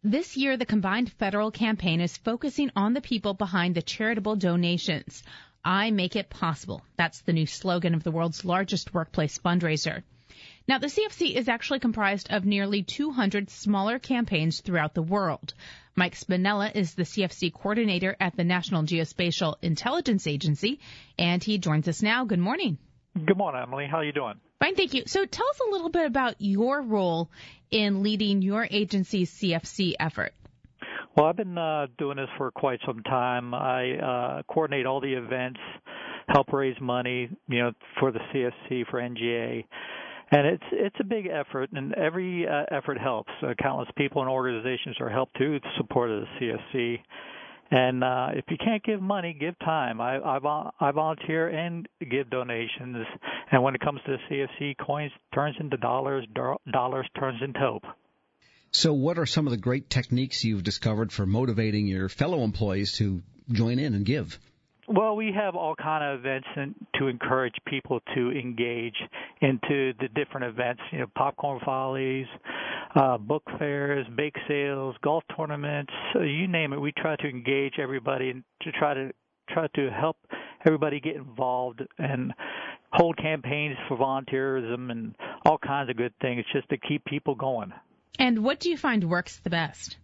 This year, the combined federal campaign is focusing on the people behind the charitable donations. I make it possible. That's the new slogan of the world's largest workplace fundraiser. Now, the CFC is actually comprised of nearly 200 smaller campaigns throughout the world. Mike Spinella is the CFC coordinator at the National Geospatial Intelligence Agency, and he joins us now. Good morning. Good morning, Emily. How are you doing? Fine, thank you. So tell us a little bit about your role in leading your agency's CFC effort. Well, I've been doing this for quite some time. I coordinate all the events, help raise money, for the CFC, for NGA. And it's a big effort, and every effort helps. Countless people and organizations are helped to support the CFC. And if you can't give money, give time. I volunteer and give donations. And when it comes to the CFC, coins turns into dollars, dollars turns into hope. So what are some of the great techniques you've discovered for motivating your fellow employees to join in and give? Well, we have all kind of events to encourage people to engage into the different events, popcorn volleys, book fairs, bake sales, golf tournaments, you name it. We try to engage everybody and to try to help everybody get involved and hold campaigns for volunteerism and all kinds of good things just to keep people going. And what do you find works the best?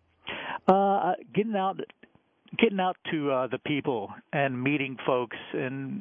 Getting out to the people and meeting folks and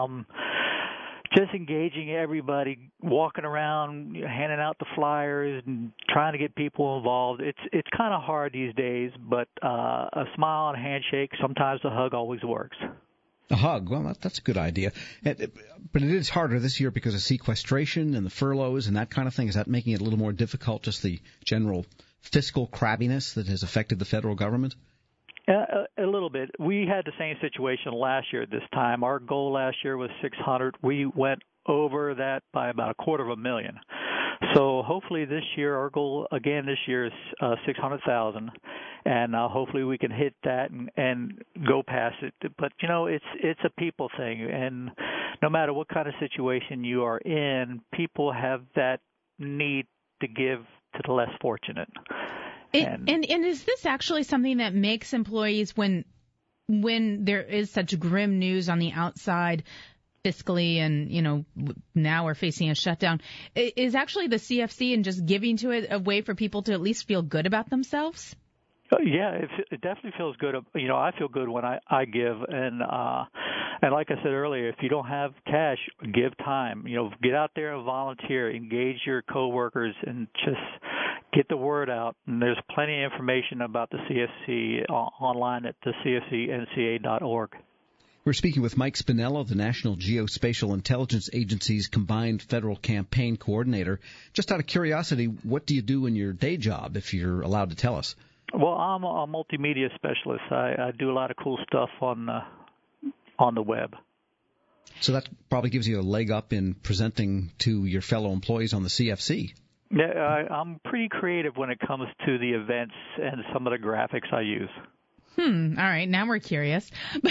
just engaging everybody, walking around, handing out the flyers and trying to get people involved. It's kind of hard these days, but a smile and a handshake, sometimes a hug always works. A hug, well, that's a good idea. But it is harder this year because of sequestration and the furloughs and that kind of thing. Is that making it a little more difficult, just the general fiscal crabbiness that has affected the federal government? A little bit. We had the same situation last year at this time. Our goal last year was 600. We went over that by about $250,000. So hopefully this year, our goal again this year is 600,000, and hopefully we can hit that and go past it. But it's a people thing, and no matter what kind of situation you are in, people have that need to give to the less fortunate. And is this actually something that makes employees, when there is such grim news on the outside fiscally and, now we're facing a shutdown, is actually the CFC and just giving to it a way for people to at least feel good about themselves? Yeah, it definitely feels good. I feel good when I give, and like I said earlier, if you don't have cash, give time. Get out there and volunteer, engage your coworkers, and just get the word out. And there's plenty of information about the CFC online at the cfcnca.org. We're speaking with Mike Spinella, the National Geospatial Intelligence Agency's combined federal campaign coordinator. Just out of curiosity, what do you do in your day job, if you're allowed to tell us? Well, I'm a multimedia specialist. I do a lot of cool stuff on the web. So that probably gives you a leg up in presenting to your fellow employees on the CFC. Yeah, I'm pretty creative when it comes to the events and some of the graphics I use. All right. Now we're curious.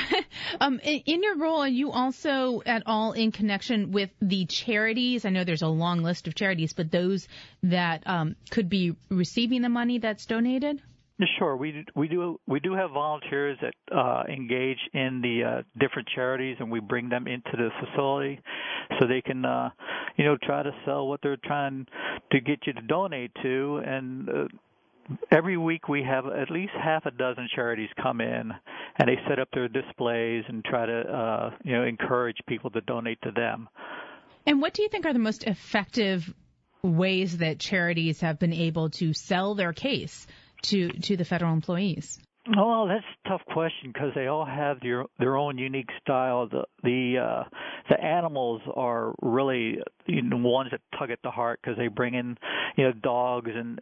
In your role, are you also at all in connection with the charities? I know there's a long list of charities, but those that could be receiving the money that's donated? Sure. We do have volunteers that engage in the different charities, and we bring them into the facility so they can try to sell what they're trying to get you to donate to. And every week we have at least half a dozen charities come in, and they set up their displays and try to encourage people to donate to them. And what do you think are the most effective ways that charities have been able to sell their case to the federal employees? Well, that's a tough question because they all have their own unique style. The animals are really the ones that tug at the heart because they bring in dogs and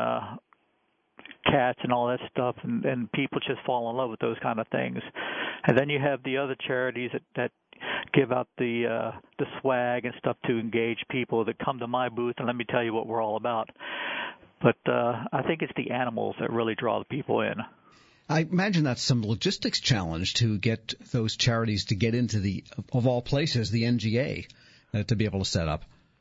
cats and all that stuff, and people just fall in love with those kind of things. And then you have the other charities that give out the swag and stuff to engage people that come to my booth and let me tell you what we're all about. But I think it's the animals that really draw the people in. I imagine that's some logistics challenge to get those charities to get into of all places, the NGA, to be able to set up.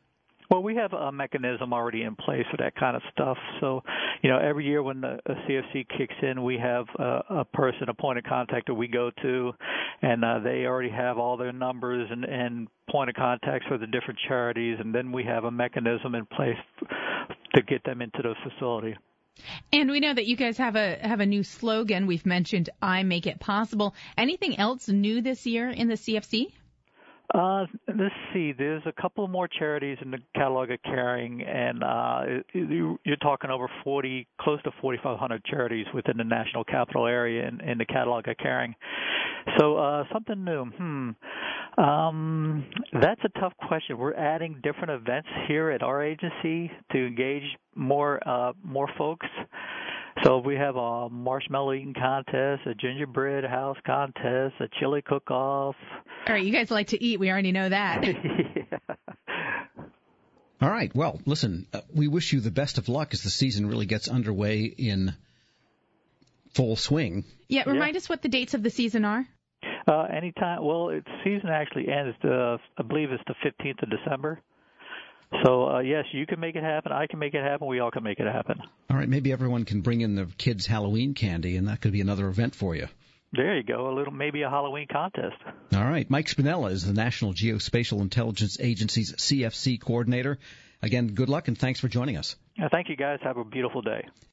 Well, we have a mechanism already in place for that kind of stuff. So, every year when the CFC kicks in, we have a person, a point of contact that we go to, and they already have all their numbers and point of contacts for the different charities, and then we have a mechanism in place to get them into the facility. And we know that you guys have a new slogan. We've mentioned I Make It Possible. Anything else new this year in the CFC? Let's see. There's a couple more charities in the catalog of caring, and you're talking over close to 4,500 charities within the national capital area in the catalog of caring. So something new. That's a tough question. We're adding different events here at our agency to engage more folks. So we have a marshmallow eating contest, a gingerbread house contest, a chili cook-off. All right, you guys like to eat. We already know that. Yeah. All right. Well, listen, we wish you the best of luck as the season really gets underway in full swing. Yeah, remind us what the dates of the season are. Anytime. Well, its season actually ends, I believe it's the 15th of December. So, yes, you can make it happen. I can make it happen. We all can make it happen. All right. Maybe everyone can bring in the kids' Halloween candy, and that could be another event for you. There you go. Maybe a Halloween contest. All right. Mike Spinella is the National Geospatial Intelligence Agency's CFC coordinator. Again, good luck and thanks for joining us. Thank you, guys. Have a beautiful day.